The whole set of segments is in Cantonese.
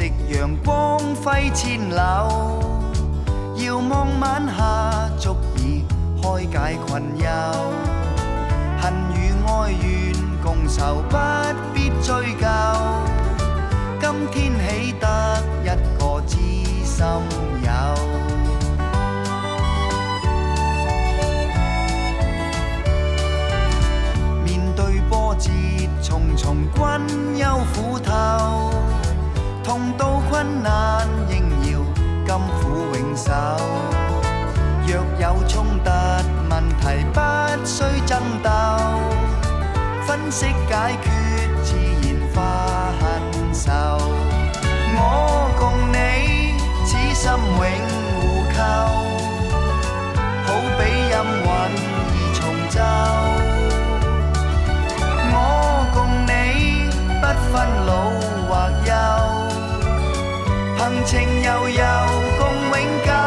夕陽光輝千縷，遙望晚霞足以開解困憂。恨與愛怨共愁，不必追究。今天喜得一個知心友。面對波折重重，君憂苦透，痛到困難仍要甘苦永守。若有衝突問題，不需爭鬥，分析解決，自然化恨仇。我共你此心永互扣，好比陰雲而重奏。我共你不分老或幼，憑情悠悠共永久。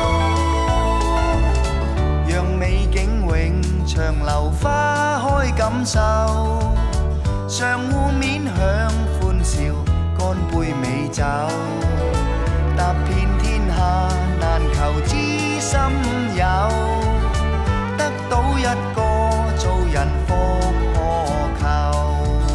美景永長留，花開感受，相互面向歡笑，乾杯美酒，踏遍天下難求知心友，得到一個做人復何求。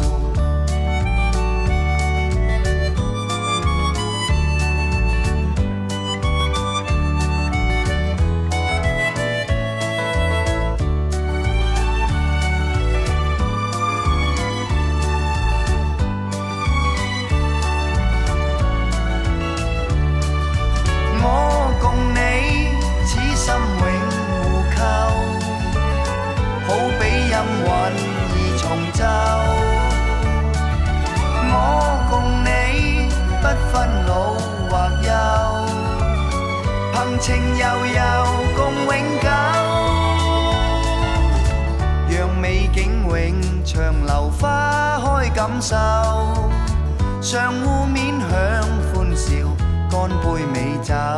我共你不分老或幼，憑情悠悠共永久，讓美景永長留，花開感受，相互面向歡笑，乾杯美酒。